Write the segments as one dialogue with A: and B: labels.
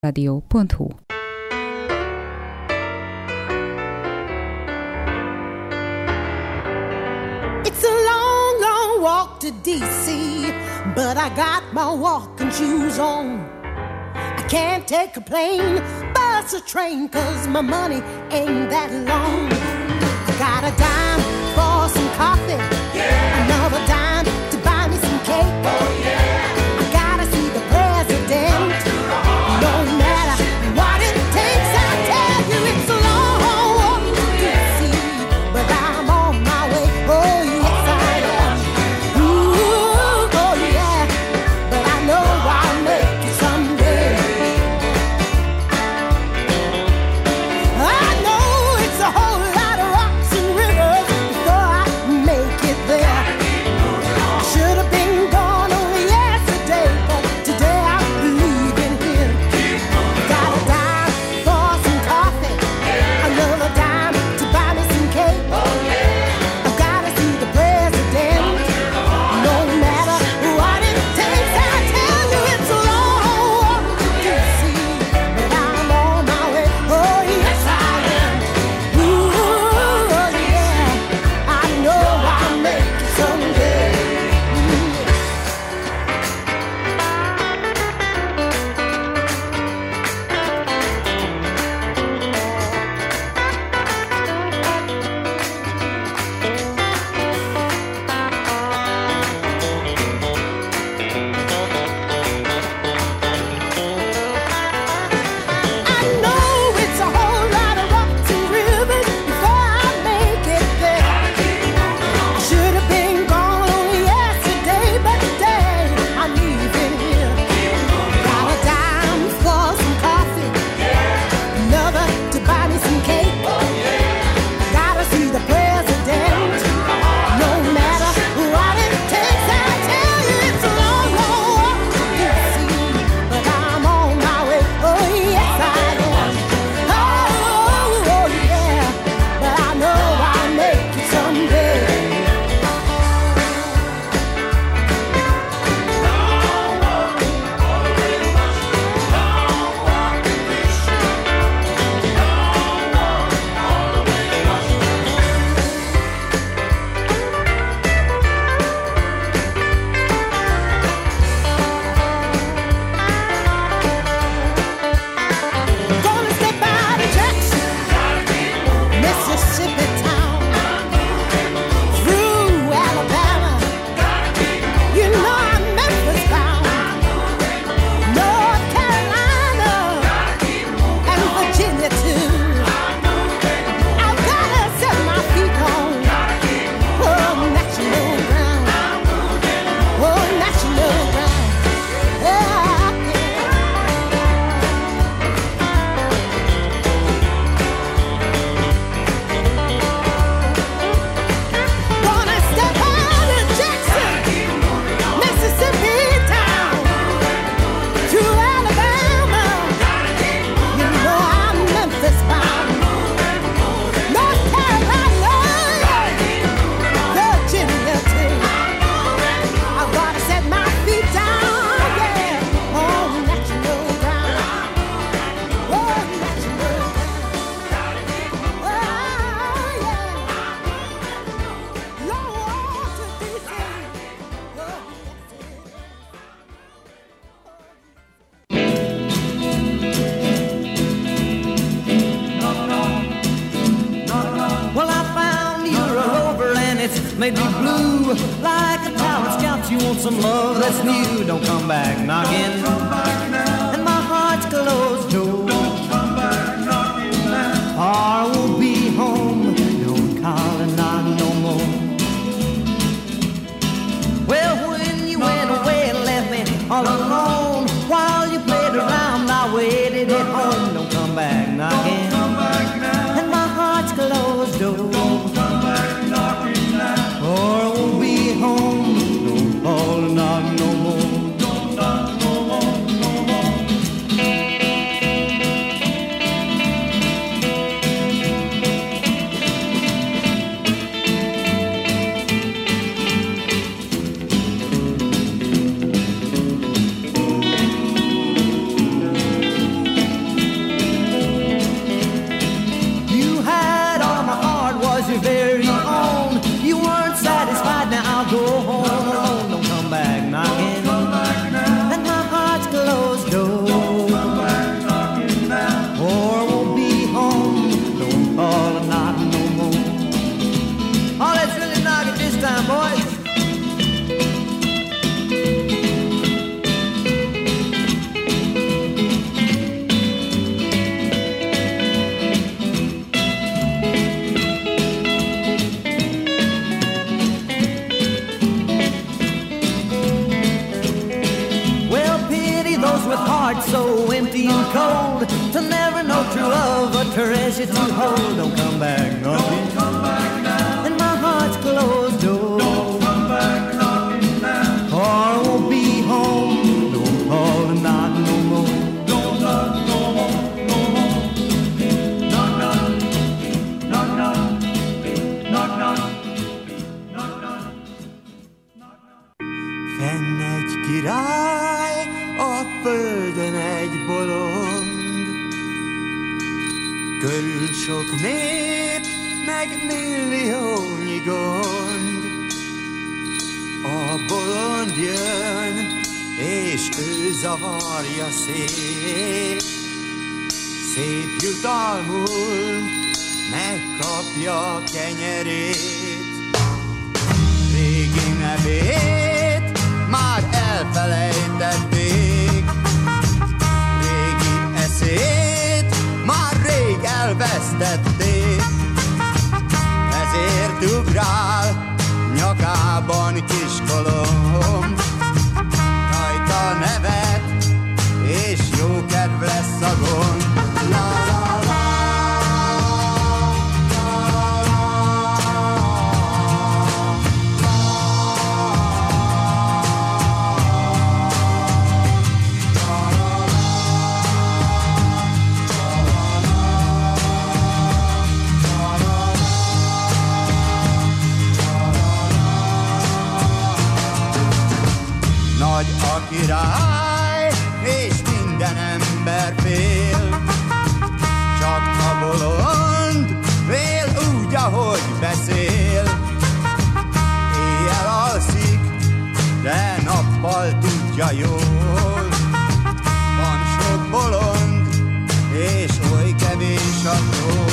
A: 라디오 본토.
B: It's a long, long walk to DC, but I got my walking shoes on. I can't take a plane, bus or train, 'cause my money ain't that long. I got a dime for some coffee, yeah. Another dime to buy me some cake. Oh yeah. I gotta see the president, no matter what it takes. I tell you it's a long walk to DC, but I'm on my way. Oh yes I am. Ooh, oh yeah, but I know I'll make it someday. I know it's a whole lot of rocks and rivers before I make it there. I should have been gone only yesterday, but today I'm leaving here. Got a dime for some coffee, another dime to buy me some cake. I've gotta see the president, no matter what it takes. I tell you it's a long walk to DC, but I'm on my way. Oh yes I am. Ooh, oh yeah, I know I'll make it someday. I know it's a whole lot of rocks and rivers before I make it there. I should have been gone only yesterday, but today I'm leaving here. Got a dime for some coffee, another to buy me some cake. Gotta see the president, no matter what it takes. I tell you it's a long, long walk to DC, but I'm on my way. Oh yes I am. Oh yeah, but I know I'll make it someday. Gonna step out of Jackson, Mississippi town, through Alabama. You know I'm Memphis bound, North Carolina, and Virginia too. I've gotta set my feet on national ground, national ground. Yeah. Gonna step out of Jackson, Mississippi town, through Alabama. You know I'm Memphis bound, North Carolina, Virginia too. I've gotta set my feet down, yeah, on national ground, national ground. Oh yeah. Long walk to DC. Oh,
C: Well, I found you're a rover and it's made me blue. Like a talent scout, you want some love that's new. Don't come back knocking. And my heart's closed door. Or I won't be home. Don't call and knock no more. Well, when you went away and left me all alone, while you played around, I waited at home. Don't come back knocking. And my heart's closed door. Or I won't be home. Don't call and knock no more. told to never know true love, a treasure to hold. Don't come back knocking. Don't come back now. And my heart's closed door. Don't come back knocking now. Or I won't be home. Don't call and knock no more. Don't knock no more, no more. Knock, knock, knock, knock, knock, knock, knock, knock. Fenn egy király, a földön egy bolond. Körül sok nép, meg milliónyi gond. A bolond jön, és ő zavarja szét. Szép jutalmul megkapja kenyerét. Régi nevét már elfelejtették. Régi eszét már rég elvesztették. Ezért ugrál nyakában kiskolom. Rajta nevet, és jó kedv lesz a gond. Nagy a király, és minden ember fél. Csak a bolond fél úgy, ahogy beszél. Éjjel alszik, de nappal tudja jól. Van sok bolond, és oly kevés a trón.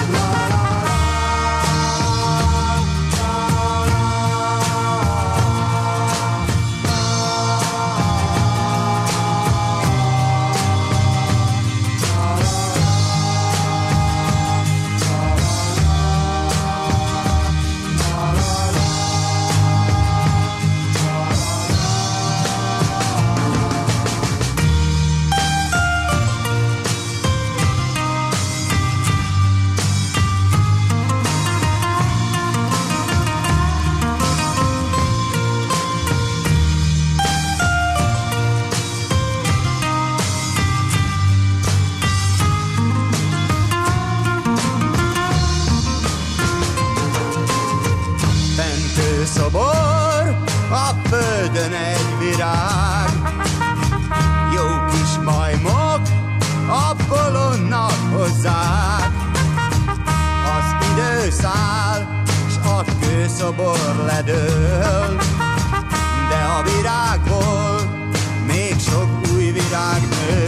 C: Szobor, a földön egy virág. Jó kis majmok a bolondnak hozzák. Az idő száll, s a kőszobor ledől. De a virágból még sok új virág nő.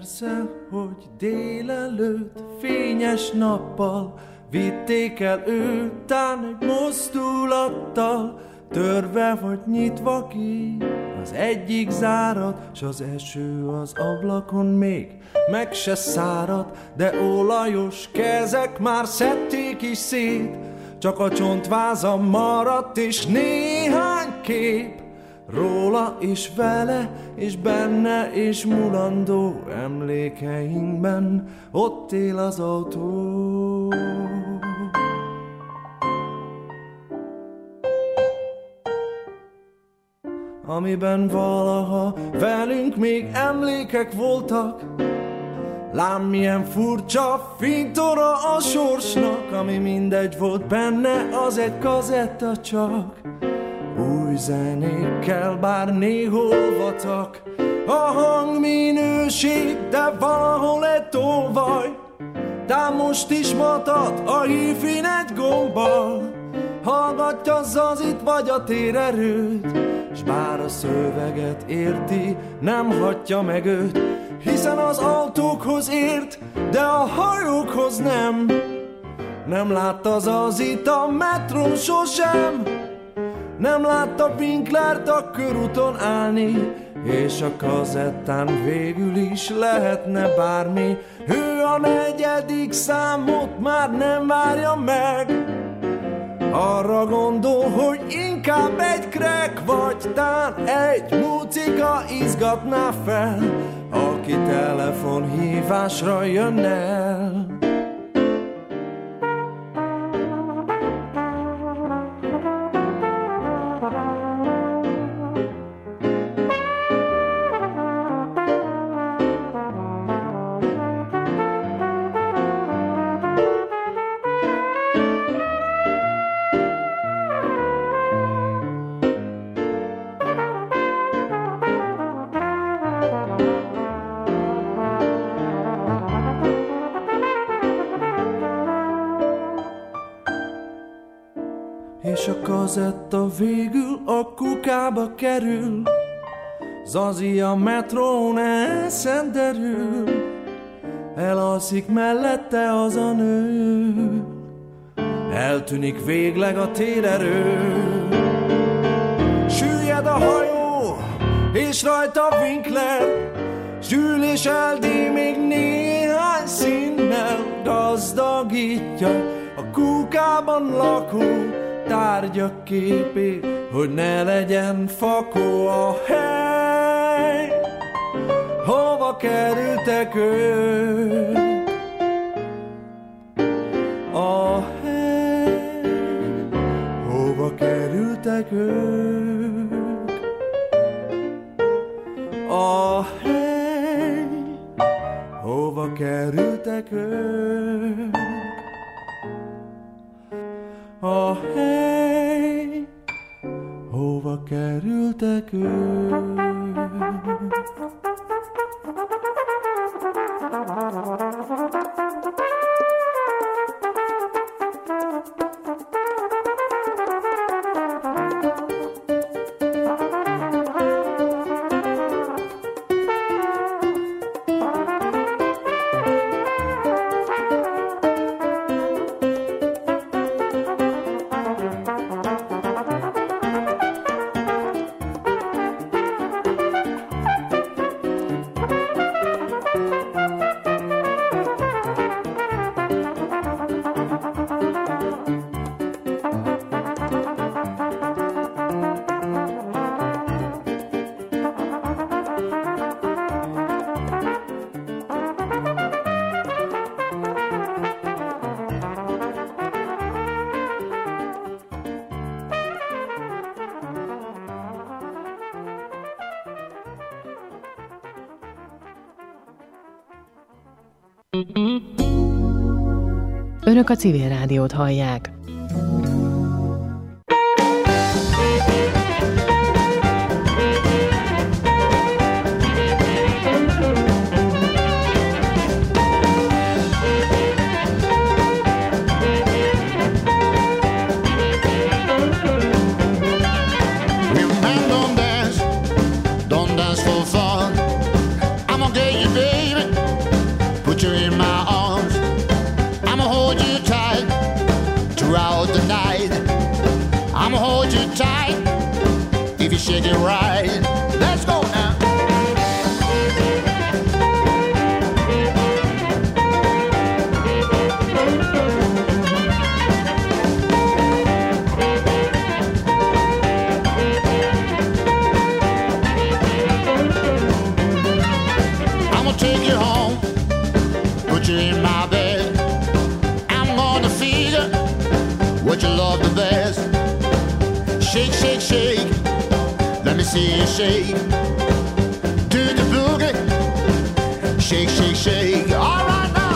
A: Persze, hogy délelőtt fényes nappal vitték el őt, tán egy mozdulattal, törve vagy nyitva ki az egyik zárat, s az eső az ablakon még meg se szárad, de olajos kezek már szedték is szét, csak a csontváza maradt és néhány kép róla és vele, és benne, és mulandó emlékeinkben ott él az autó. Amiben valaha velünk még emlékek voltak, lám milyen furcsa fintora a sorsnak, ami mindegy volt benne, az egy kazetta csak. Új zenékkel bár néhol vatak a hangminőség, de valahol egy tolvaj, tám most is matad a hífin egy gombbal. Hallgatja Zazit vagy a térerőt, s bár a szöveget érti, nem hagyja meg őt, hiszen az autókhoz ért, de a hajókhoz nem. Nem látta Zazit a metrón sosem, nem látta Winklert a körúton állni, és a kazettán végül is lehetne bármi. Ő a 4. számot már nem várja meg, arra gondol, hogy inkább egy crack vagy tán egy mucika izgatná fel, aki telefonhívásra jön el. És a kazetta végül a kukába kerül, Zazi a metrón elszenderül, elalszik mellette az a nő, eltűnik végleg a térerő. Süllyed a hajó, és rajta Winkler, Zsül és Eldi még néhány színnel gazdagítja a kukában lakó tárgyak képét, hogy ne legyen fakó a hely, hova kerültek ők. A hely, hova kerültek ők. A hely, hova kerültek ők. A hely, hova kerültek ők.
D: Önök a Civil Rádiót hallják.
E: Don't dance for fun. I'm gonna get you, baby. take it right. Let's go now. I'm gonna take you home, put you in my bed. I'm gonna figure what you love the best. Shake, shake, shake. Let me see you shake. Do the boogie. Shake, shake, shake. All right now.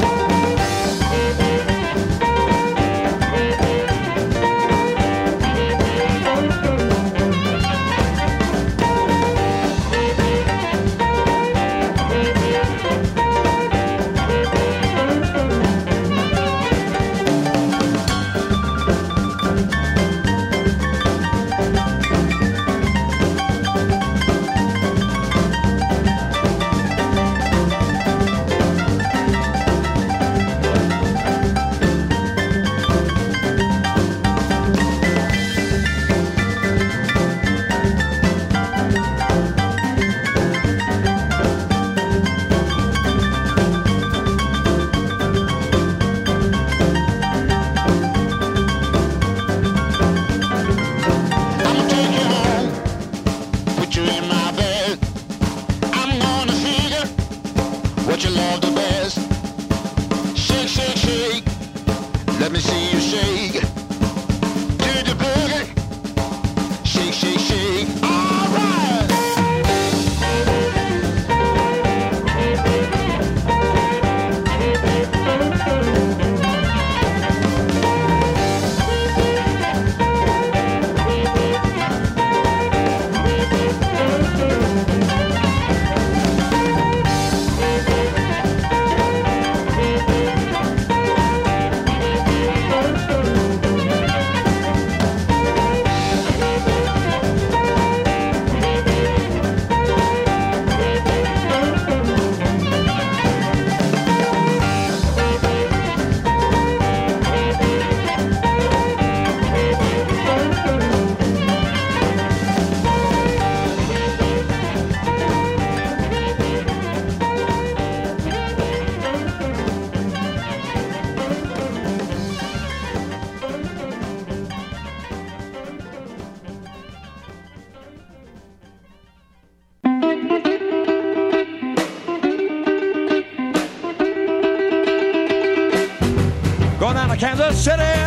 A: Kansas City,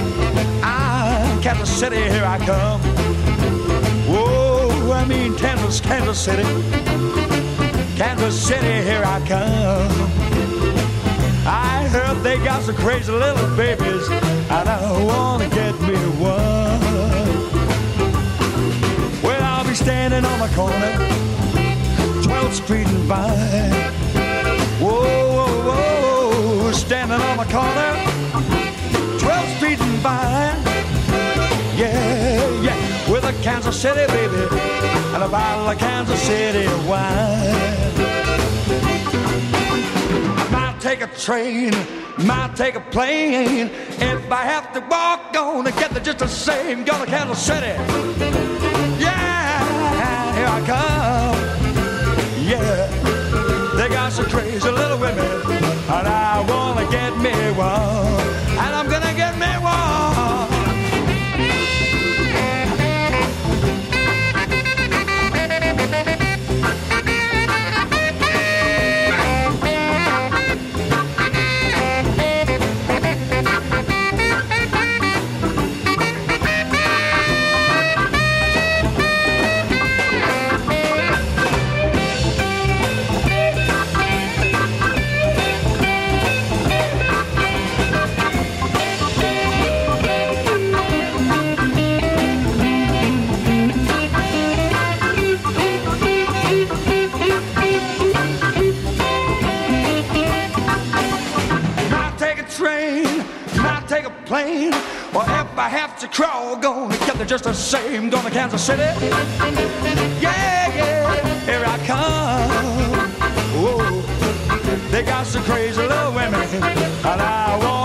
A: Kansas City, here I come. Whoa, I mean Kansas, Kansas City, Kansas City, here I come. I heard they got some crazy little babies, and I wanna get me one. Well, I'll be standing on the corner, 12th Street and Vine. Whoa, whoa, whoa, standing on the corner, 12th Street and Vine. Yeah, yeah, with a Kansas City baby and a bottle of Kansas City wine. I might take a train, might take a plane. If I have to walk, gonna get there just the same. Go to Kansas City. Yeah, here I come. Yeah, they got some crazy little women, and I wanna get me one, and I'm gonna get me one. Plane, or if I have to crawl, gonna get there just the same. Going to Kansas City. Yeah, yeah, here I come. Whoa, they got some crazy little women, and I want